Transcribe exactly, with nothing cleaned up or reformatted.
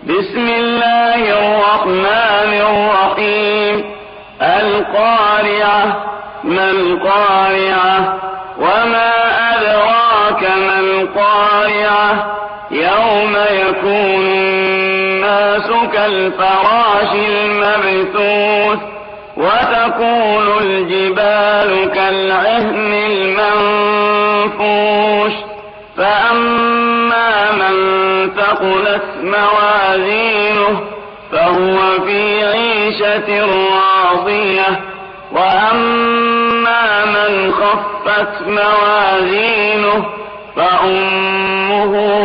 بسم الله الرحمن الرحيم. القارعة. ما القارعة؟ وما أدراك ما القارعة؟ يوم يكون الناس كالفراش المبثوث وتكون الجبال كالعهن المنفوش. فأما من ثقلت موازينه فهو في عيشة راضية، وأما من خفت موازينه فأمه